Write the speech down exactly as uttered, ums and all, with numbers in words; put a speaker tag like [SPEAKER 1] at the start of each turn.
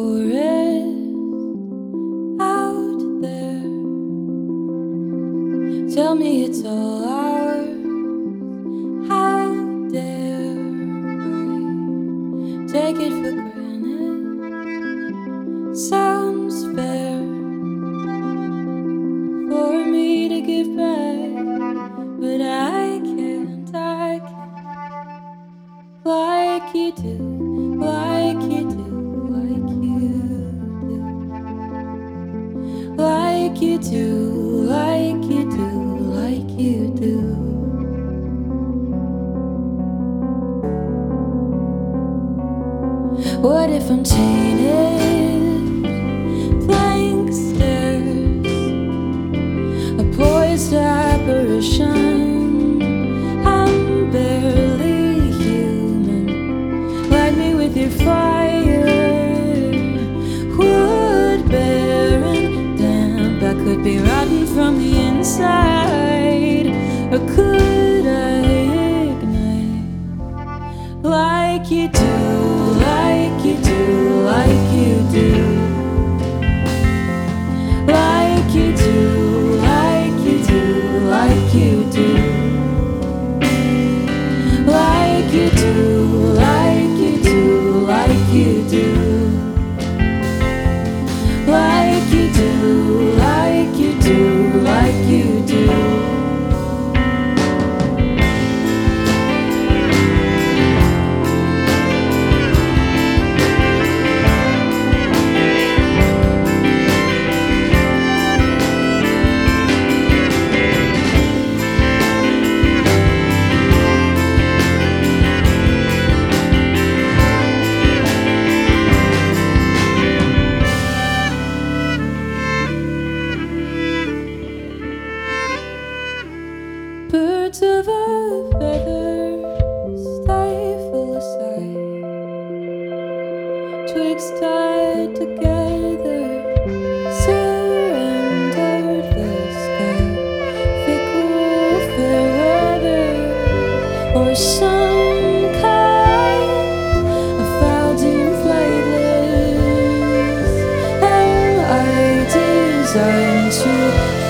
[SPEAKER 1] forest out there. Tell me it's all ours. How dare I take it for granted? Sounds fair for me to give back, but I can't, I can't like you do, like you do, like you do, like you do, like you do, like you do. What if I'm tainted? Blank stares, a poised apparition. I'm barely human. Light me with your fire. Wood barren, damp. I could be rotten from the inside, or could I ignite like you do? Like you do, like you do, like you do, like you do, like you do, like you do, like you do, like you do, like you do, like you do, like you do. Birds of a feather stifle a sigh. Twigs tied together surrendered the sky. Fickle fair weather, or some kind of foul deemed flightless. Am I designed to